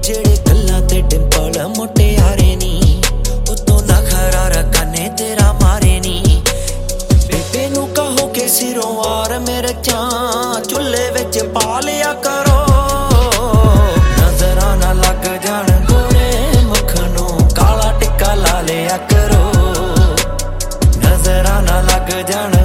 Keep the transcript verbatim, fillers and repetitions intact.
जेड़े गल्लां ते डिंपल मुटियारे नी उतों नखरा रखने तेरा मारे नी बेबे नू कहो के सिरों वार मेरे चां चुल्हे विच पा लिया करो नजरां ना लग जाण गोरे मुख नू काला टिक्का ला लिया करो नजरां ना लग जाण